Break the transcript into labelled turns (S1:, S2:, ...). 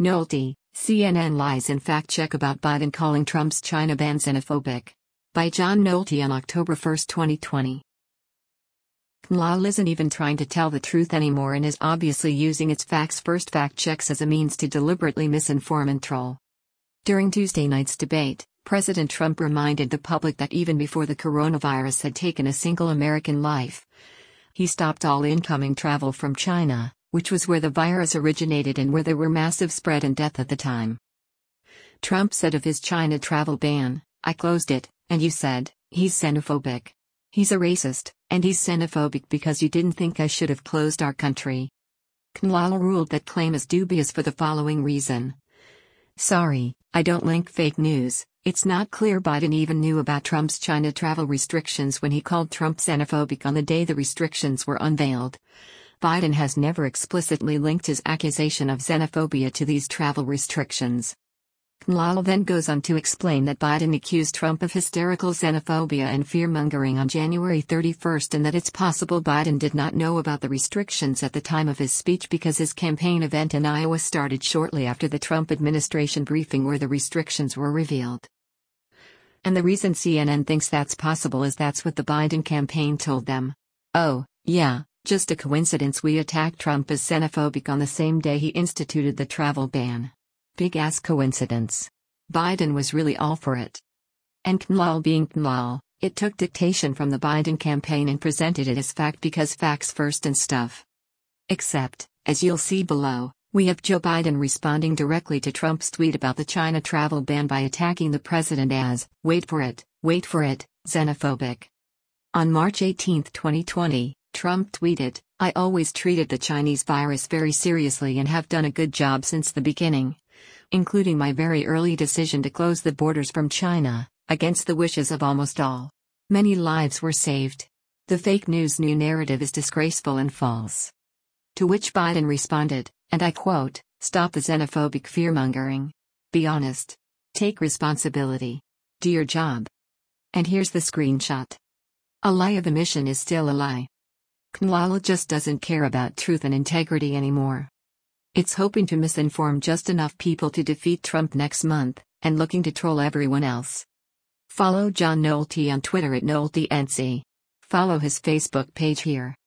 S1: Nolte, CNN lies and fact check about Biden calling Trump's China ban xenophobic. By John Nolte on October 1, 2020. KNLAL isn't even trying to tell the truth anymore and is obviously using its facts first fact checks as a means to deliberately misinform and troll. During Tuesday night's debate, President Trump reminded the public that even before the coronavirus had taken a single American life, he stopped all incoming travel from China, which was where the virus originated and where there were massive spread and death at the time. Trump said of his China travel ban, "I closed it, and you said, he's xenophobic. He's a racist, and he's xenophobic because you didn't think I should have closed our country." KNLAL ruled that claim as dubious for the following reason. Sorry, I don't link fake news. It's not clear Biden even knew about Trump's China travel restrictions when he called Trump xenophobic on the day the restrictions were unveiled. Biden has never explicitly linked his accusation of xenophobia to these travel restrictions. KNLAL then goes on to explain that Biden accused Trump of hysterical xenophobia and fear-mongering on January 31 and that it's possible Biden did not know about the restrictions at the time of his speech because his campaign event in Iowa started shortly after the Trump administration briefing where the restrictions were revealed. And the reason CNN thinks that's possible is that's what the Biden campaign told them. Oh, yeah, just a coincidence we attacked Trump as xenophobic on the same day he instituted the travel ban. Big-ass coincidence. Biden was really all for it. And KNLAL being KNLAL, it took dictation from the Biden campaign and presented it as fact because facts first and stuff. Except, as you'll see below, we have Joe Biden responding directly to Trump's tweet about the China travel ban by attacking the president as, wait for it, xenophobic. On March 18, 2020, Trump tweeted, "I always treated the Chinese virus very seriously and have done a good job since the beginning, including my very early decision to close the borders from China, against the wishes of almost all. Many lives were saved. The fake news new narrative is disgraceful and false." To which Biden responded, and I quote, "Stop the xenophobic fearmongering. Be honest. Take responsibility. Do your job." And here's the screenshot. A lie of omission is still a lie. KNLAL just doesn't care about truth and integrity anymore. It's hoping to misinform just enough people to defeat Trump next month, and looking to troll everyone else. Follow John Nolte on Twitter at NolteNC. Follow his Facebook page here.